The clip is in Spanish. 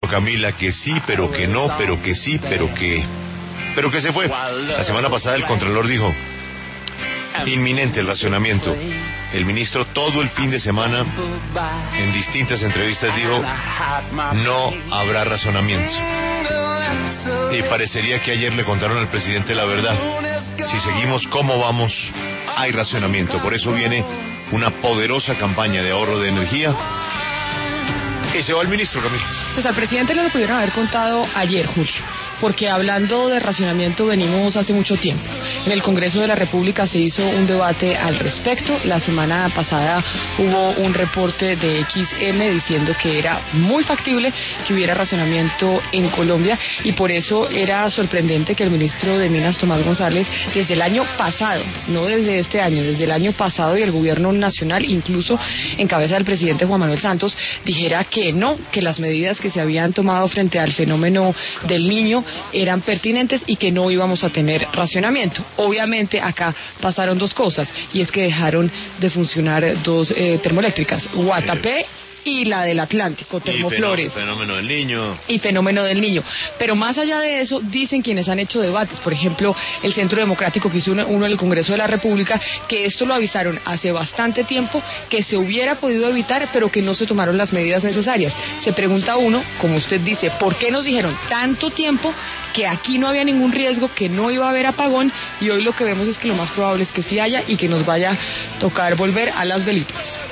Camila, que sí, pero que no, pero que sí, pero que se fue. La semana pasada el Contralor dijo, inminente el racionamiento. El ministro todo el fin de semana, en distintas entrevistas, dijo, no habrá razonamiento. Y parecería que ayer le contaron al presidente la verdad. Si seguimos como vamos, hay racionamiento. Por eso viene una poderosa campaña de ahorro de energía. Y se va el ministro, Camilo. Pues al presidente le lo pudieron haber contado ayer, Julio, porque hablando de racionamiento venimos hace mucho tiempo. En el Congreso de la República se hizo un debate al respecto. La semana pasada hubo un reporte de XM diciendo que era muy factible que hubiera racionamiento en Colombia, y por eso era sorprendente que el ministro de Minas, Tomás González, desde el año pasado, no desde este año, desde el año pasado, y el gobierno nacional, incluso en cabeza del presidente Juan Manuel Santos, dijera que no, que las medidas que se habían tomado frente al fenómeno del Niño eran pertinentes y que no íbamos a tener racionamiento. Obviamente acá pasaron dos cosas, y es que dejaron de funcionar dos termoeléctricas, Guatapé y la del Atlántico, Termoflores. Fenómeno del Niño. Y fenómeno del Niño. Pero más allá de eso, dicen quienes han hecho debates, por ejemplo, el Centro Democrático, que hizo uno en el Congreso de la República, que esto lo avisaron hace bastante tiempo, que se hubiera podido evitar, pero que no se tomaron las medidas necesarias. Se pregunta uno, como usted dice, ¿por qué nos dijeron tanto tiempo que aquí no había ningún riesgo, que no iba a haber apagón, y hoy lo que vemos es que lo más probable es que sí haya y que nos vaya a tocar volver a las velitas?